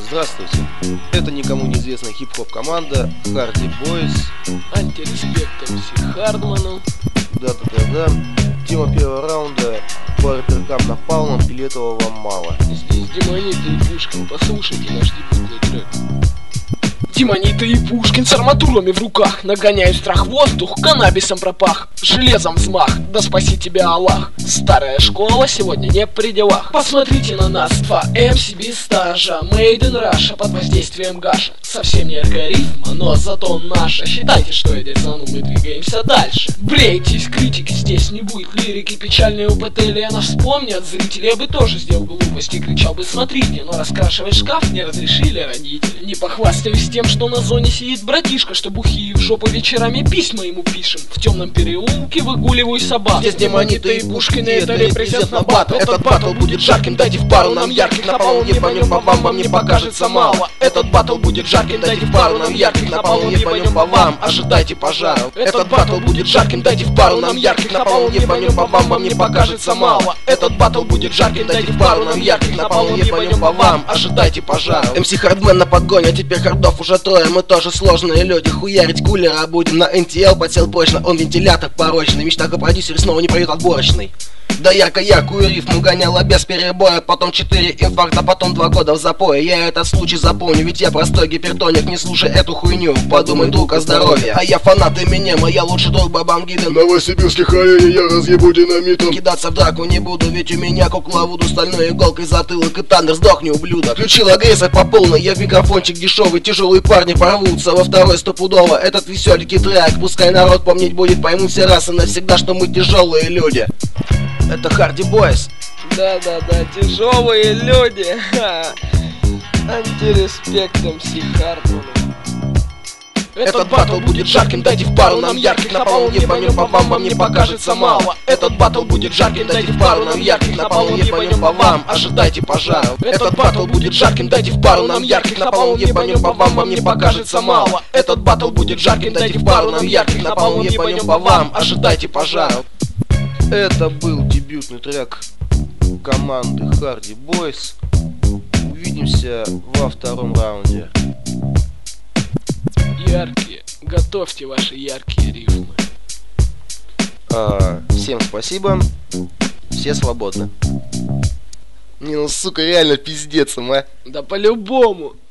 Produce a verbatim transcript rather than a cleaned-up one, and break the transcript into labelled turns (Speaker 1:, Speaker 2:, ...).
Speaker 1: Здравствуйте, это никому неизвестная хип-хоп команда Hardy Boys.
Speaker 2: Антиреспект эм си Хардману.
Speaker 1: Да-да-да-да. Тема первого раунда: по рэперкам напалмом, или этого вам мало?
Speaker 2: Здесь Демониты и Пушкин, послушайте наш дебютный трек. Демониты и Пушкин с арматурами в руках нагоняют страх в воздух, каннабисом пропах, железом взмах, да спаси тебя Аллах. Старая школа сегодня не при делах. Посмотрите на нас, два эм си без стажа, Made in Russia под воздействием гаша. Совсем не рифма, но зато наша. Считайте, что я дерзану, мы двигаемся дальше. Брейтесь, критики, здесь не будет лирики. Печальные УПТ Лена вспомнят зрители. Я бы тоже сделал глупости, кричал бы смотрите, но раскрашивать шкаф не разрешили родители. Не похвастаюсь тем, что на зоне сидит братишка, что бухие в жопу вечерами письма ему пишем. В темном переулке выгуливаю собак.
Speaker 1: Здесь Демониты и Пушкины, это репрезент на батл. Этот батл будет жарким, дайте в пару нам ярких. На полу не поймем по вам, вам не покажется мало. Этот батл будет жарким, дайте в пару нам ярких. На полу не поймем по вам, ожидайте пожаров. Этот батл будет жарким, дайте в пару нам ярких. На полу не поймем по вам, вам не покажется мало. Этот батл будет жарким, дайте в пару нам ярких. На полу не поймем по вам, ожидайте пожаров. эм си Хардмен на подгоне, а теперь хардов уже трое. Мы тоже сложные люди, хуярить кулера будем. На эн ти эл подсел прочно, он вентилятор порочный. Мечта о продюсере снова не пройдет отборочный. Да ярко-яркую рифму гоняла без перебоя. Потом четыре инфаркта, потом два года в запое. Я этот случай запомню, ведь я простой гипертоник. Не слушай эту хуйню, подумай, друг, о здоровье. А я фанат Эминема, я лучший друг Бабангиден.
Speaker 3: Новосибирский халяне, я разъебу динамитом.
Speaker 1: Кидаться в драку не буду, ведь у меня кукла вуду. Стальной иголкой затылок и тандер, сдохни, ублюдок. Включил агрессор по полной, я в микрофончик дешевый. Тяжелые парни порвутся во второй стопудово. Этот веселенький трек, пускай народ помнить будет. Поймут все раз и навсегда, что мы тяжелые люди. Это Hardy Boys.
Speaker 2: Да-да-да, тяжелые люди. Антиреспект эм си Хардману.
Speaker 1: Этот батл будет жарким, дайте в пару нам ярких. На полу не поймем по вам, вам не покажется мало. Этот батл будет жарким, дайте в пару нам ярких. На полу не поймем по вам, ожидайте пожаров. Этот батл будет жарким, дайте в пару нам ярких. На полу не поймем по вам, вам не покажется мало. Этот батл будет жарким, дайте в пару нам ярких. На полу не поймем по вам, ожидайте пожаров. Это был дебютный трек команды Hardy Boys. Увидимся во втором раунде.
Speaker 2: Яркие, готовьте ваши яркие рифмы.
Speaker 1: а, Всем спасибо. Все свободны. Не, ну сука, реально пиздец, а.
Speaker 2: Да по-любому.